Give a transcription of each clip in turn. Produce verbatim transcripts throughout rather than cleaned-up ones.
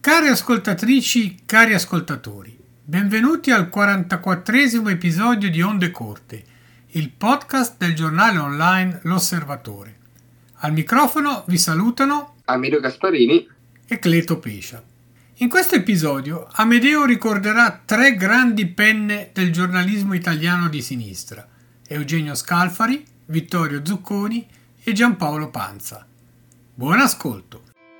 Care ascoltatrici, cari ascoltatori, benvenuti al quarantaquattresimo episodio di Onde Corte, il podcast del giornale online L'Osservatore. Al microfono vi salutano Amedeo Gasparini e Cleto Pescia. In questo episodio Amedeo ricorderà tre grandi penne del giornalismo italiano di sinistra: Eugenio Scalfari, Vittorio Zucconi e Giampaolo Pansa. Buon ascolto!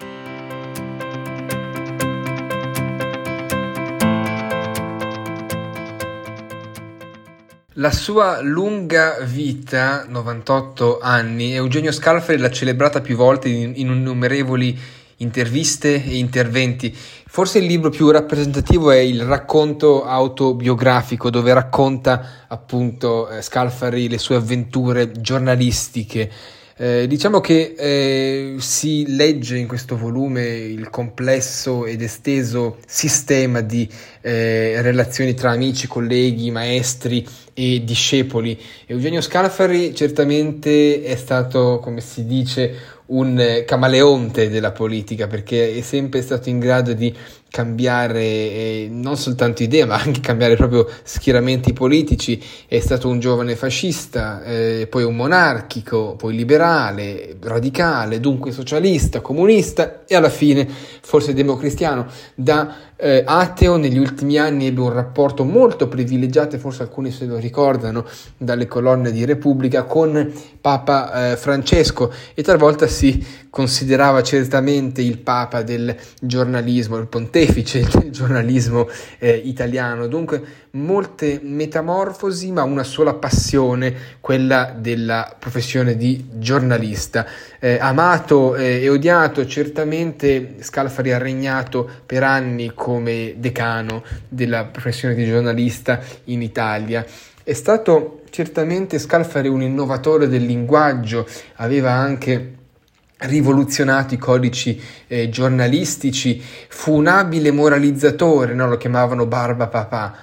La sua lunga vita, novantotto anni, Eugenio Scalfari l'ha celebrata più volte in, in innumerevoli interviste e interventi. Forse il libro più rappresentativo è il racconto autobiografico, dove racconta appunto eh, Scalfari le sue avventure giornalistiche. Eh, diciamo che eh, si legge in questo volume il complesso ed esteso sistema di eh, relazioni tra amici, colleghi, maestri e discepoli. Eugenio Scalfari certamente è stato, come si dice, un camaleonte della politica, perché è sempre stato in grado di cambiare eh, non soltanto idee, ma anche cambiare proprio schieramenti politici. È stato un giovane fascista, eh, poi un monarchico, poi liberale, radicale, dunque socialista, comunista e alla fine forse democristiano. Da eh, ateo negli ultimi anni ebbe un rapporto molto privilegiato, forse alcuni se lo ricordano dalle colonne di Repubblica, con Papa eh, Francesco, e talvolta si considerava certamente il papa del giornalismo, il pontefice del giornalismo eh, italiano. Dunque molte metamorfosi, ma una sola passione, quella della professione di giornalista. Eh, amato eh, e odiato, certamente Scalfari ha regnato per anni come decano della professione di giornalista in Italia. È stato certamente Scalfari un innovatore del linguaggio, aveva anche rivoluzionato i codici eh, giornalistici, fu un abile moralizzatore, no? Lo chiamavano Barba Papà,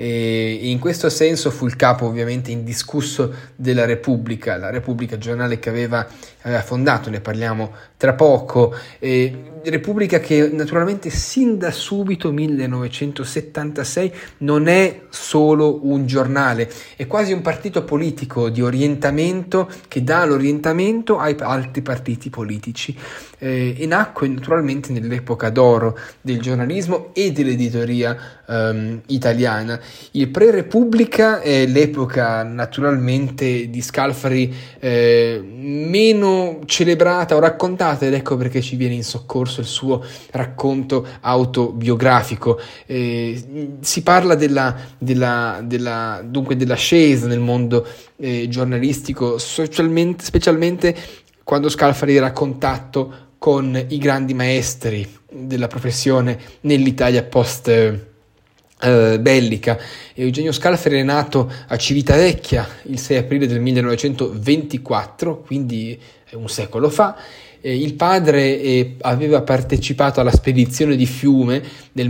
e in questo senso fu il capo ovviamente indiscusso della Repubblica, la Repubblica, giornale che aveva, aveva fondato, ne parliamo tra poco, e Repubblica che naturalmente sin da subito, millenovecentosettantasei, non è solo un giornale, è quasi un partito politico di orientamento che dà l'orientamento ai altri partiti politici, eh, e nacque naturalmente nell'epoca d'oro del giornalismo e dell'editoria ehm, italiana. Il pre-Repubblica è l'epoca naturalmente di Scalfari eh, meno celebrata o raccontata, ed ecco perché ci viene in soccorso il suo racconto autobiografico. Eh, si parla della, della, della, dunque dell'ascesa nel mondo eh, giornalistico, socialmente, specialmente quando Scalfari era a contatto con i grandi maestri della professione nell'Italia post eh, Uh, bellica. Eugenio Scalfari è nato a Civitavecchia il sei aprile del millenovecentoventiquattro, quindi un secolo fa. Eh, il padre eh, aveva partecipato alla spedizione di Fiume del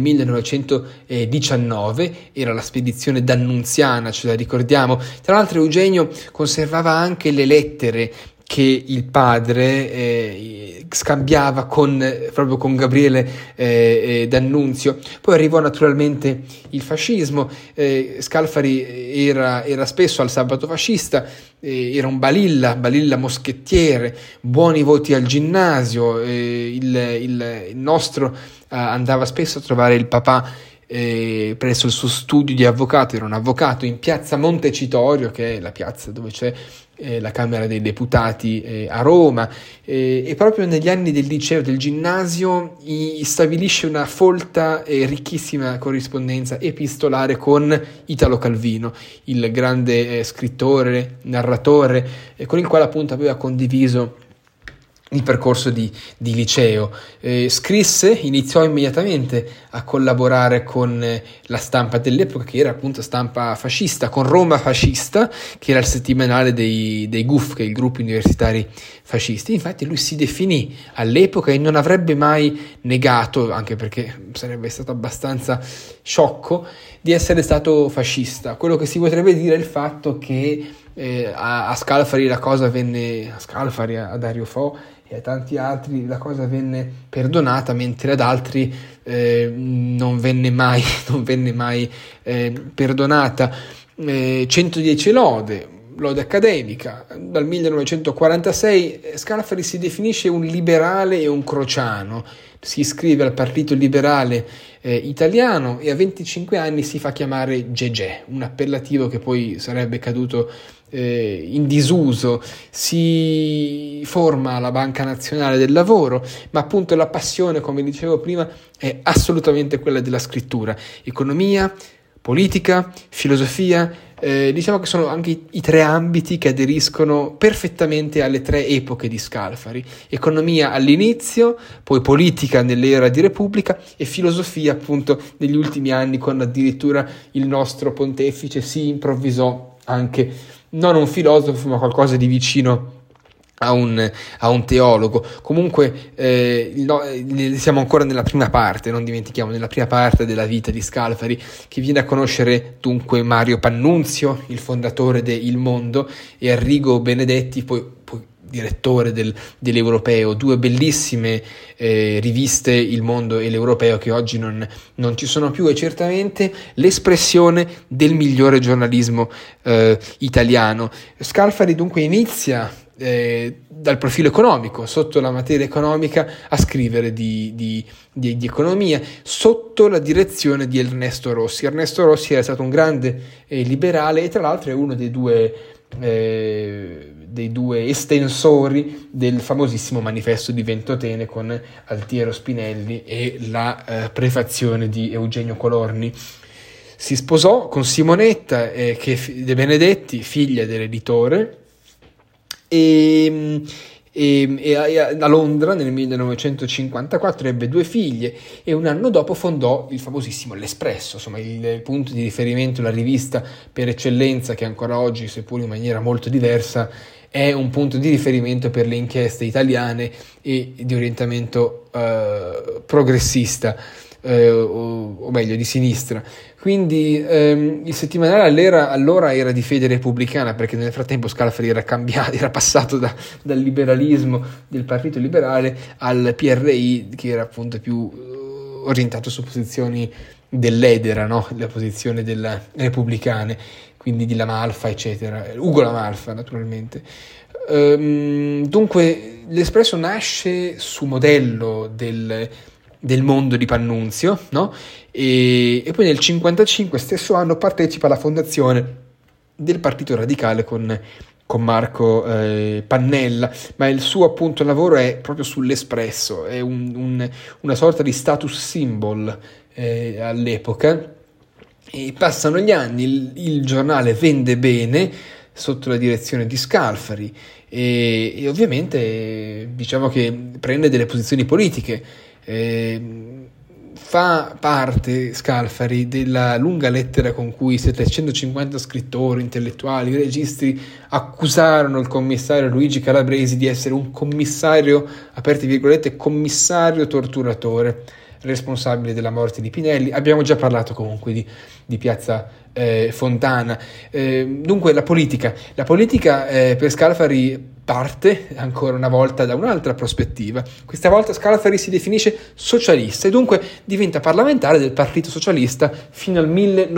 millenovecentodiciannove, era la spedizione d'Annunziana, ce la ricordiamo. Tra l'altro Eugenio conservava anche le lettere che il padre eh, scambiava con, proprio con Gabriele eh, eh, D'Annunzio. Poi arrivò naturalmente il fascismo. eh, Scalfari era, era spesso al sabato fascista, eh, era un balilla, balilla moschettiere, buoni voti al ginnasio, eh, il, il, il nostro eh, andava spesso a trovare il papà Eh, presso il suo studio di avvocato. Era un avvocato in piazza Montecitorio, che è la piazza dove c'è eh, la Camera dei Deputati eh, a Roma, eh, e proprio negli anni del liceo, del ginnasio, i, stabilisce una folta e ricchissima corrispondenza epistolare con Italo Calvino, il grande eh, scrittore, narratore, eh, con il quale appunto aveva condiviso il percorso di, di liceo. Eh, scrisse, iniziò immediatamente a collaborare con eh, la stampa dell'epoca, che era appunto stampa fascista, con Roma Fascista, che era il settimanale dei, dei G U F, che è il gruppo universitari fascisti. Infatti lui si definì all'epoca, e non avrebbe mai negato, anche perché sarebbe stato abbastanza sciocco, di essere stato fascista. Quello che si potrebbe dire è il fatto che eh, a, a Scalfari la cosa venne, a Scalfari, a Dario Fo e a tanti altri la cosa venne perdonata, mentre ad altri eh, non venne mai, non venne mai eh, perdonata. Eh, centodieci lode, lode accademica. Dal millenovecentoquarantasei Scalfari si definisce un liberale e un crociano, si iscrive al Partito Liberale eh, Italiano e a venticinque anni si fa chiamare Gegè, un appellativo che poi sarebbe caduto eh, in disuso. Si forma la Banca Nazionale del Lavoro, ma appunto la passione, come dicevo prima, è assolutamente quella della scrittura. Economia, politica, filosofia, eh, diciamo che sono anche i, i tre ambiti che aderiscono perfettamente alle tre epoche di Scalfari: economia all'inizio, poi politica nell'era di Repubblica e filosofia appunto negli ultimi anni, quando addirittura il nostro pontefice si improvvisò anche non un filosofo ma qualcosa di vicino a un, a un teologo. Comunque eh, no, siamo ancora nella prima parte, non dimentichiamo, nella prima parte della vita di Scalfari, che viene a conoscere dunque Mario Pannunzio, il fondatore de Il Mondo, e Arrigo Benedetti, poi, poi direttore del, dell'Europeo, due bellissime eh, riviste, Il Mondo e l'Europeo, che oggi non, non ci sono più, e certamente l'espressione del migliore giornalismo eh, italiano. Scalfari dunque inizia Eh, dal profilo economico, sotto la materia economica, a scrivere di, di, di, di economia sotto la direzione di Ernesto Rossi. Ernesto Rossi era stato un grande eh, liberale e tra l'altro è uno dei due, eh, dei due estensori del famosissimo Manifesto di Ventotene con Altiero Spinelli e la eh, prefazione di Eugenio Colorni. Si sposò con Simonetta eh, che, De Benedetti, figlia dell'editore, E, e, e a Londra nel millenovecentocinquantaquattro ebbe due figlie e un anno dopo fondò il famosissimo L'Espresso, insomma il, il punto di riferimento, la rivista per eccellenza che ancora oggi, seppur in maniera molto diversa, è un punto di riferimento per le inchieste italiane e di orientamento eh, progressista, eh, o, o meglio di sinistra. Quindi ehm, il settimanale all'era, allora era di fede repubblicana, perché nel frattempo Scalfari era cambiato, era passato da, dal liberalismo del Partito Liberale al P R I, che era appunto più uh, orientato su posizioni dell'edera, no? La posizione della repubblicane, quindi di Lamalfa, eccetera, Ugo Lamalfa naturalmente. Ehm, dunque l'Espresso nasce su modello del del Mondo di Pannunzio, no? E, e poi nel cinquantacinque, stesso anno, partecipa alla fondazione del Partito Radicale con, con Marco eh, Pannella, ma il suo appunto lavoro è proprio sull'Espresso, è un, un, una sorta di status symbol eh, all'epoca, e passano gli anni, il, il giornale vende bene sotto la direzione di Scalfari e, e ovviamente diciamo che prende delle posizioni politiche. Eh, fa parte Scalfari della lunga lettera con cui settecentocinquanta scrittori, intellettuali, registi accusarono il commissario Luigi Calabresi di essere un commissario, aperti virgolette, commissario torturatore, responsabile della morte di Pinelli. Abbiamo già parlato comunque di, di Piazza eh, Fontana. Eh, dunque la politica, la politica eh, per Scalfari parte ancora una volta da un'altra prospettiva. Questa volta Scalfari si definisce socialista e dunque diventa parlamentare del Partito Socialista fino al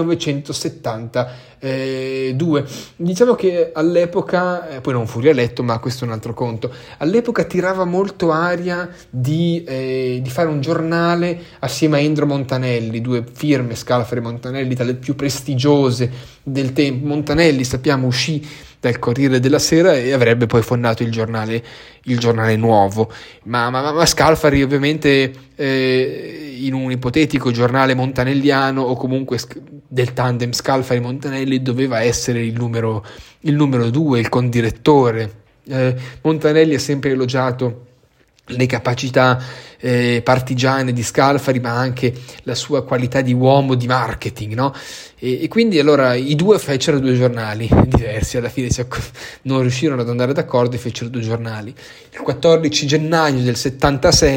millenovecentosettantadue. Diciamo che all'epoca, eh, poi non fu rieletto, ma questo è un altro conto, all'epoca tirava molto aria di, eh, di fare un giornale assieme a Indro Montanelli, due firme, Scalfari e Montanelli, tra le più prestigiose del tempo. Montanelli, sappiamo, uscì dal Corriere della Sera e avrebbe poi fondato il giornale, il giornale Nuovo, ma, ma, ma Scalfari ovviamente eh, in un ipotetico giornale montanelliano o comunque del tandem Scalfari-Montanelli doveva essere il numero, il numero due, il condirettore. eh, Montanelli ha sempre elogiato le capacità eh, partigiane di Scalfari, ma anche la sua qualità di uomo di marketing, no? E, e quindi allora i due fecero due giornali diversi, alla fine si, non riuscirono ad andare d'accordo e fecero due giornali. Il quattordici gennaio del settantasei,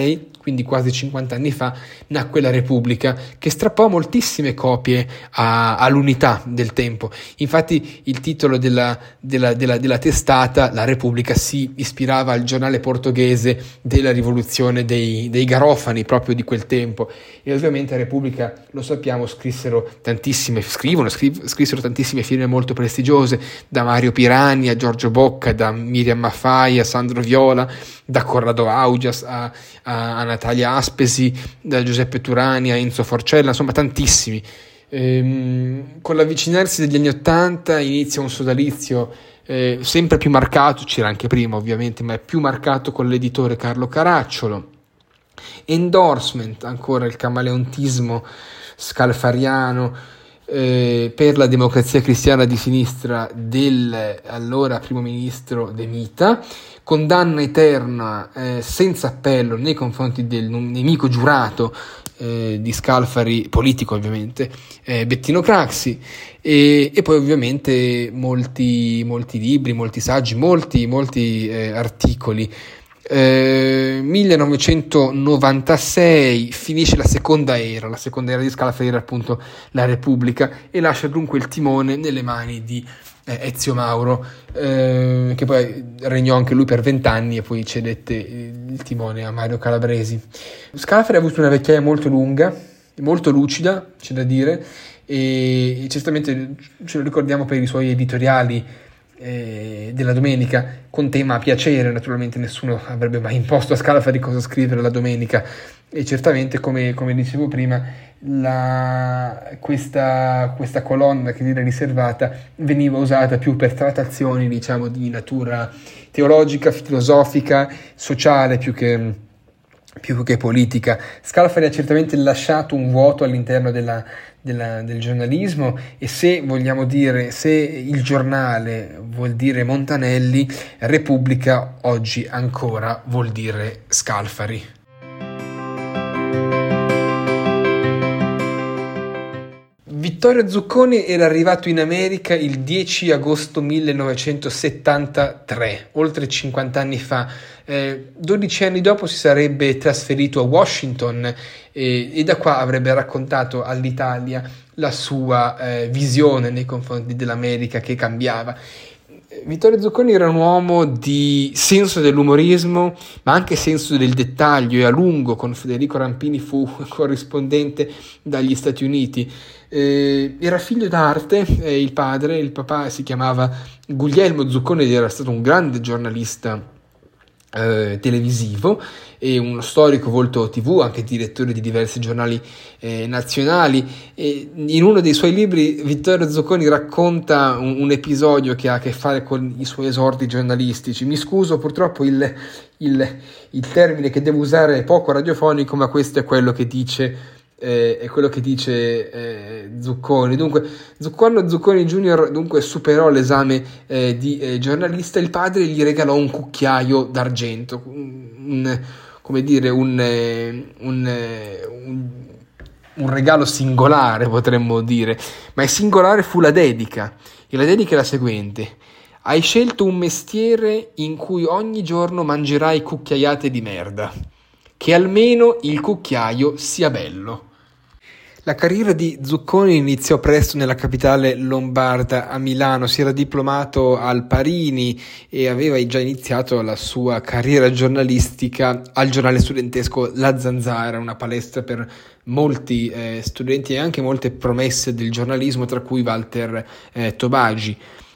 quindi quasi cinquanta anni fa, nacque la Repubblica, che strappò moltissime copie a, all'Unità del tempo. Infatti il titolo della, della, della, della testata, La Repubblica, si ispirava al giornale portoghese della rivoluzione dei, dei Garofani, proprio di quel tempo. E ovviamente a Repubblica, lo sappiamo, scrissero tantissime, scrivono, scriv- scrissero tantissime firme molto prestigiose, da Mario Pirani a Giorgio Bocca, da Miriam Maffai a Sandro Viola, da Corrado Augias a, a, a Natalia Aspesi, da Giuseppe Turani a Enzo Forcella, insomma tantissimi. Ehm, con l'avvicinarsi degli anni Ottanta inizia un sodalizio eh, sempre più marcato, c'era anche prima ovviamente, ma è più marcato con l'editore Carlo Caracciolo. Endorsement, ancora il camaleontismo scalfariano eh, per la Democrazia Cristiana di Sinistra del allora primo ministro De Mita, condanna eterna eh, senza appello nei confronti del nemico giurato eh, di Scalfari, politico ovviamente, eh, Bettino Craxi, e, e poi ovviamente molti, molti libri, molti saggi, molti, molti eh, articoli. Eh, millenovecentonovantasei finisce la seconda era, la seconda era di Scalfari era appunto la Repubblica, e lascia dunque il timone nelle mani di eh, Ezio Mauro, eh, che poi regnò anche lui per vent'anni e poi cedette il timone a Mario Calabresi. Scalfari ha avuto una vecchiaia molto lunga, molto lucida, c'è da dire, e, e certamente ce lo ricordiamo per i suoi editoriali Eh, della domenica, con tema a piacere. Naturalmente nessuno avrebbe mai imposto a Scalfari cosa scrivere la domenica, e certamente, come, come dicevo prima, la, questa, questa colonna che era riservata veniva usata più per trattazioni, diciamo, di natura teologica, filosofica, sociale, più che, più che politica. Scalfari ha certamente lasciato un vuoto all'interno della Della, del giornalismo, e se vogliamo dire, se il giornale vuol dire Montanelli, Repubblica oggi ancora vuol dire Scalfari. Vittorio Zucconi era arrivato in America il dieci agosto millenovecentosettantatré, oltre cinquanta anni fa. Eh, dodici anni dopo si sarebbe trasferito a Washington eh, e da qua avrebbe raccontato all'Italia la sua eh, visione nei confronti dell'America che cambiava. Vittorio Zucconi era un uomo di senso dell'umorismo, ma anche senso del dettaglio, e a lungo con Federico Rampini fu corrispondente dagli Stati Uniti. Eh, era figlio d'arte, eh, il padre, il papà si chiamava Guglielmo Zucconi ed era stato un grande giornalista Eh, televisivo e uno storico volto tivù, anche direttore di diversi giornali eh, nazionali. E in uno dei suoi libri Vittorio Zucconi racconta un, un episodio che ha a che fare con i suoi esordi giornalistici. Mi scuso, purtroppo il, il, il termine che devo usare è poco radiofonico, ma questo è quello che dice Eh, è quello che dice eh, Zucconi. Dunque, quando Zucconi Junior dunque superò l'esame eh, di eh, giornalista, il padre gli regalò un cucchiaio d'argento, un, come dire, un, un, un, un regalo singolare, potremmo dire, ma il singolare fu la dedica, e la dedica è la seguente: hai scelto un mestiere in cui ogni giorno mangerai cucchiaiate di merda, che almeno il cucchiaio sia bello. La carriera di Zucconi iniziò presto nella capitale lombarda, a Milano. Si era diplomato al Parini e aveva già iniziato la sua carriera giornalistica al giornale studentesco La Zanzara, una palestra per molti eh, studenti e anche molte promesse del giornalismo, tra cui Walter eh, Tobagi.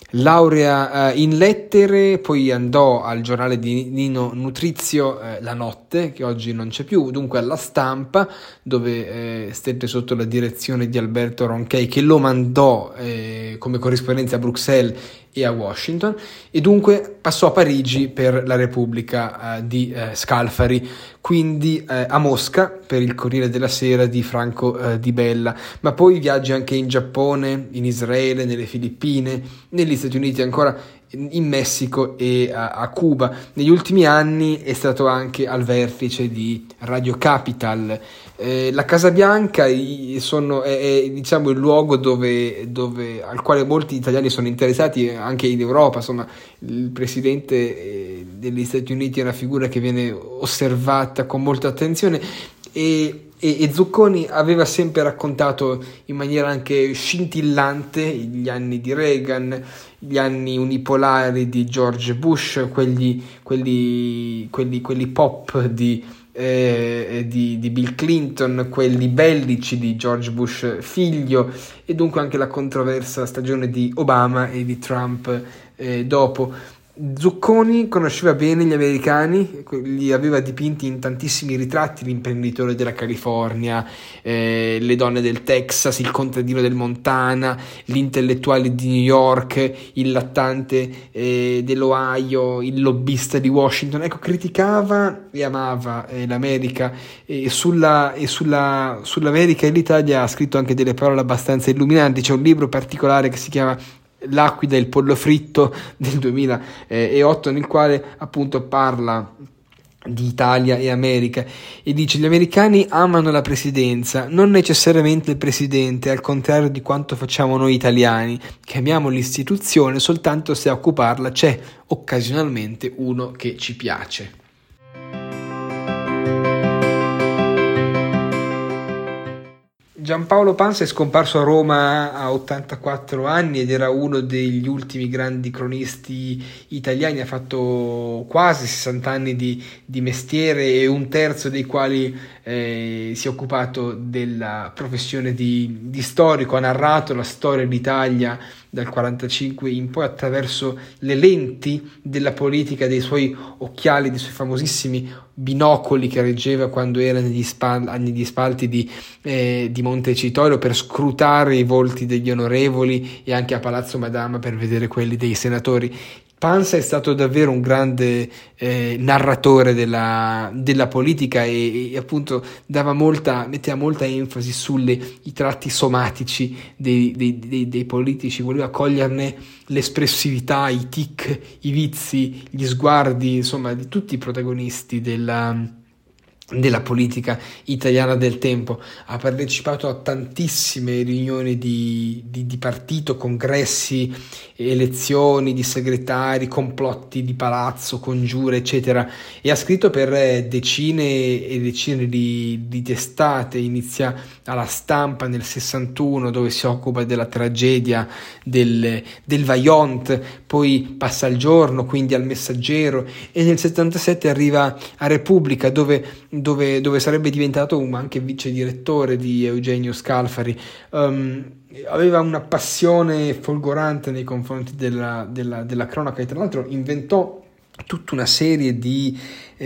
Laurea eh, in lettere, poi andò al giornale di Nino Nutrizio, eh, La Notte, che oggi non c'è più, dunque alla Stampa, dove eh, stette sotto la direzione di Alberto Ronchey, che lo mandò eh, come corrispondenza a Bruxelles e a Washington, e dunque passò a Parigi per la Repubblica eh, di eh, Scalfari, quindi eh, a Mosca per il Corriere della Sera di Franco eh, Di Bella, ma poi viaggia anche in Giappone, in Israele, nelle Filippine, negli Stati Uniti, ancora in Messico e a, a Cuba. Negli ultimi anni è stato anche al vertice di Radio Capital. Eh, la Casa Bianca sono, è, è diciamo il luogo dove, dove, al quale molti italiani sono interessati, anche in Europa. Insomma, il presidente eh, degli Stati Uniti è una figura che viene osservata con molta attenzione, e, e, e Zucconi aveva sempre raccontato in maniera anche scintillante gli anni di Reagan, gli anni unipolari di George Bush, quelli, quelli, quelli, quelli pop di, eh, di, di Bill Clinton, quelli bellici di George Bush figlio, e dunque anche la controversa stagione di Obama e di Trump eh, dopo. Zucconi conosceva bene gli americani, li aveva dipinti in tantissimi ritratti: l'imprenditore della California, eh, le donne del Texas, il contadino del Montana, l'intellettuale di New York, il lattante eh, dell'Ohio, il lobbista di Washington. Ecco, criticava e amava eh, l'America, e, sulla, e sulla, sull'America e l'Italia ha scritto anche delle parole abbastanza illuminanti. C'è un libro particolare che si chiama L'aquila e il pollo fritto del duemilaotto, nel quale appunto parla di Italia e America e dice: gli americani amano la presidenza, non necessariamente il presidente, al contrario di quanto facciamo noi italiani, che amiamo l'istituzione soltanto se a occuparla c'è occasionalmente uno che ci piace. Giampaolo Pansa è scomparso a Roma a ottantaquattro anni ed era uno degli ultimi grandi cronisti italiani. Ha fatto quasi sessanta anni di, di mestiere, e un terzo dei quali eh, si è occupato della professione di, di storico. Ha narrato la storia d'Italia dal quarantacinque in poi attraverso le lenti della politica, dei suoi occhiali, dei suoi famosissimi binocoli che reggeva quando era negli, spal- negli spalti di, eh, di Montecitorio per scrutare i volti degli onorevoli, e anche a Palazzo Madama per vedere quelli dei senatori. Pansa è stato davvero un grande eh, narratore della, della politica, e, e appunto dava molta, metteva molta enfasi sulle i tratti somatici dei, dei, dei, dei politici, voleva coglierne l'espressività, i tic, i vizi, gli sguardi, insomma, di tutti i protagonisti della della politica italiana del tempo. Ha partecipato a tantissime riunioni di, di, di partito, congressi, elezioni di segretari, complotti di palazzo, congiure, eccetera, e ha scritto per decine e decine di, di testate. Inizia alla Stampa nel sessantuno, dove si occupa della tragedia del, del Vajont, poi passa al Giorno, quindi al Messaggero, e nel settantasette arriva a Repubblica, dove Dove, dove sarebbe diventato un, anche vice direttore di Eugenio Scalfari. Um, aveva una passione folgorante nei confronti della, della, della cronaca, e tra l'altro inventò tutta una serie di,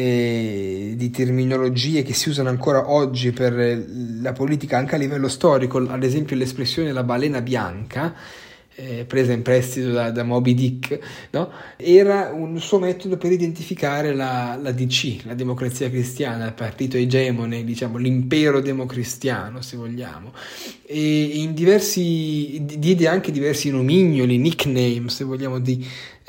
eh, di terminologie che si usano ancora oggi per la politica anche a livello storico. Ad esempio l'espressione la balena bianca, Eh, presa in prestito da, da Moby Dick, no? Era un suo metodo per identificare la, la D C, la Democrazia Cristiana, il partito egemone, diciamo l'impero democristiano, se vogliamo. E in diversi diede anche diversi nomignoli, nickname, se vogliamo, di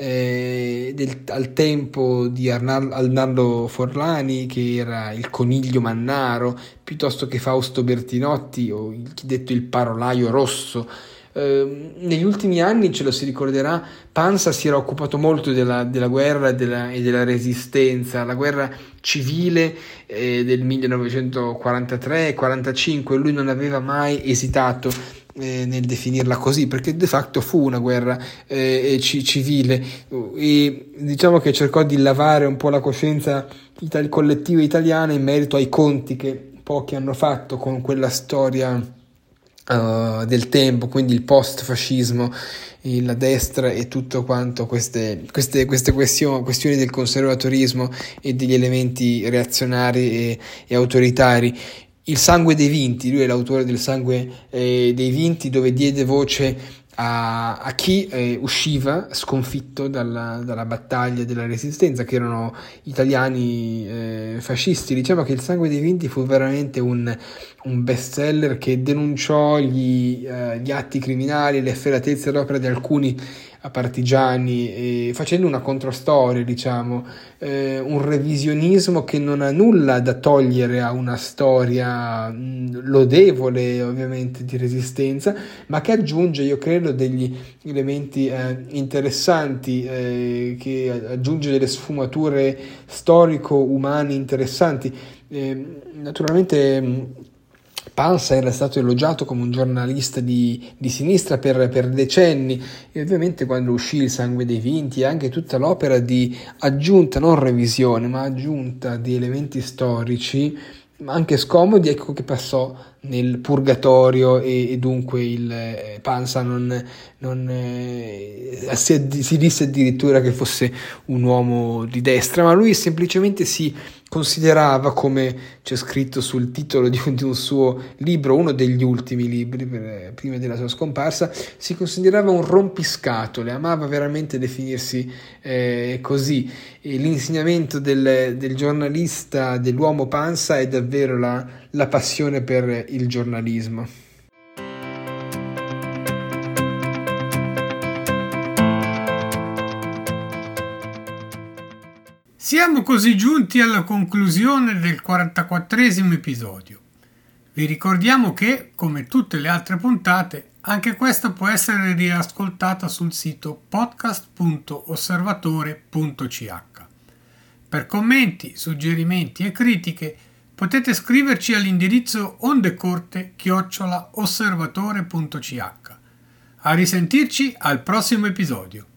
Eh, del, al tempo di Arnaldo, Arnaldo Forlani, che era il coniglio Mannaro, piuttosto che Fausto Bertinotti, o il, detto il parolaio rosso. Eh, negli ultimi anni, ce lo si ricorderà, Pansa si era occupato molto della, della guerra e della, e della resistenza, la guerra civile eh, del millenovecentoquarantatré quarantacinque. Lui non aveva mai esitato eh, nel definirla così, perché de facto fu una guerra eh, c- civile, e diciamo che cercò di lavare un po' la coscienza itali- collettiva italiana in merito ai conti che pochi hanno fatto con quella storia Uh, del tempo, quindi il post-fascismo, la destra e tutto quanto queste, queste, queste questioni, questioni del conservatorismo e degli elementi reazionari e, e autoritari. Il sangue dei vinti, lui è l'autore del Sangue eh, dei vinti, dove diede voce a, a chi eh, usciva sconfitto dalla, dalla battaglia della resistenza, che erano italiani eh, fascisti. Diciamo che il Sangue dei vinti fu veramente un, un bestseller che denunciò gli, eh, gli atti criminali, le efferatezze all'opera di alcuni a partigiani, e facendo una controstoria, diciamo, eh, un revisionismo che non ha nulla da togliere a una storia mh, lodevole ovviamente di resistenza, ma che aggiunge, io credo, degli elementi eh, interessanti, eh, che aggiunge delle sfumature storico-umane interessanti. Eh, naturalmente mh, Pansa era stato elogiato come un giornalista di, di sinistra per, per decenni, e ovviamente quando uscì Il sangue dei vinti e anche tutta l'opera di aggiunta, non revisione, ma aggiunta di elementi storici, anche scomodi, ecco che passò nel purgatorio, e, e dunque il eh, Pansa non, non eh, si, si disse addirittura che fosse un uomo di destra, ma lui semplicemente si considerava, come c'è scritto sul titolo di un, di un suo libro, uno degli ultimi libri per, prima della sua scomparsa, si considerava un rompiscatole, amava veramente definirsi eh, così. E l'insegnamento del, del giornalista, dell'uomo Pansa, è davvero la, la passione per il giornalismo. Siamo così giunti alla conclusione del quarantaquattresimo episodio. Vi ricordiamo che, come tutte le altre puntate, anche questa può essere riascoltata sul sito podcast punto osservatore punto c h. Per commenti, suggerimenti e critiche potete scriverci all'indirizzo ondecorte chiocciola osservatore punto c h. A risentirci al prossimo episodio.